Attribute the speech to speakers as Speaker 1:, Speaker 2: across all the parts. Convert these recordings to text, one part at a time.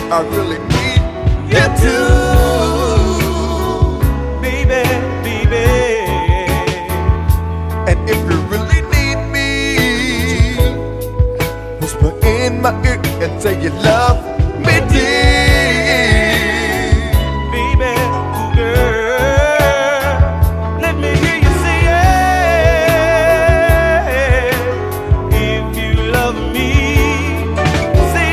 Speaker 1: I really need you too,
Speaker 2: baby, baby.
Speaker 1: and if you really need me, whisper in my ear and say you love me dear.
Speaker 2: Baby, girl, let me hear you say yeah. If you love me, say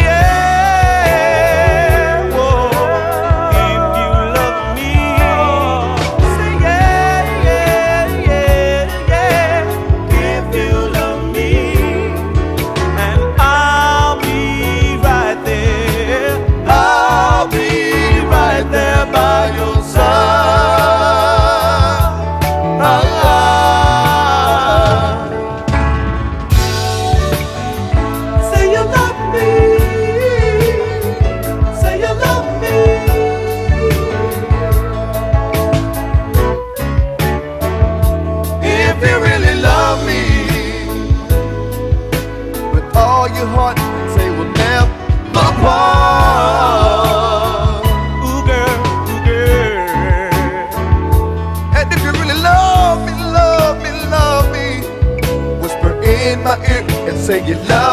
Speaker 2: yeah. Whoa. If you love me, say yeah, yeah, yeah, yeah. If you love me, and I'll be right there. I'll be right there by your side. Say you love me. Say you love me.
Speaker 1: If you really love me with all your heart, say we'll never part.
Speaker 2: Ooh, girl, ooh, girl.
Speaker 1: And if you really love me, love me, love me, whisper in my ear and say you love